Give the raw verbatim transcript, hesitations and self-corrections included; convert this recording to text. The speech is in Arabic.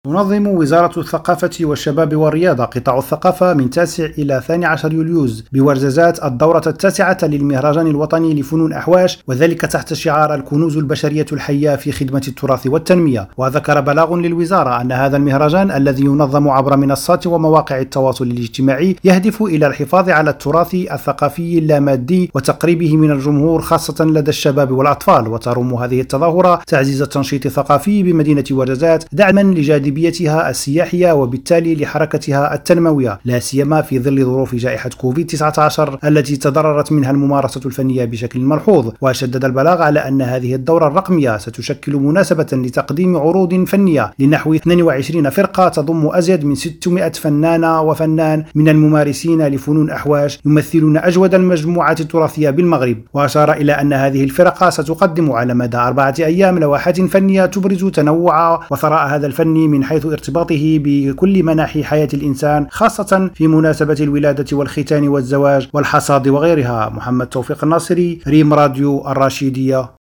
تنظم وزارة الثقافة والشباب والرياضة قطاع الثقافة من تاسع إلى ثاني عشر يوليوز بورزازات الدورة التاسعة للمهرجان الوطني لفنون أحواش، وذلك تحت شعار الكنوز البشرية الحية في خدمة التراث والتنمية. وذكر بلاغ للوزارة أن هذا المهرجان الذي ينظم عبر منصات ومواقع التواصل الاجتماعي يهدف إلى الحفاظ على التراث الثقافي اللامادي وتقريبه من الجمهور خاصة لدى الشباب والأطفال. وترم هذه التظاهرة تعزيز التنشيط الثقافي بمدينة ورزازات دعما لجاذبية جاذبيتها السياحية وبالتالي لحركتها التنموية، لا سيما في ظل ظروف جائحة كوفيد تسعة عشر التي تضررت منها الممارسة الفنية بشكل ملحوظ. وشدد البلاغ على أن هذه الدورة الرقمية ستشكل مناسبة لتقديم عروض فنية لنحو اثنين وعشرين فرقة تضم أزيد من ستمائة فنانة وفنان من الممارسين لفنون أحواش يمثلون أجود المجموعات التراثية بالمغرب. وأشار إلى أن هذه الفرق ستقدم على مدى أربعة أيام لوحات فنية تبرز تنوع وثراء هذا الفن من حيث ارتباطه بكل مناحي حياة الإنسان، خاصة في مناسبة الولادة والختان والزواج والحصاد وغيرها. محمد توفيق الناصري، ريم راديو الرشيدية.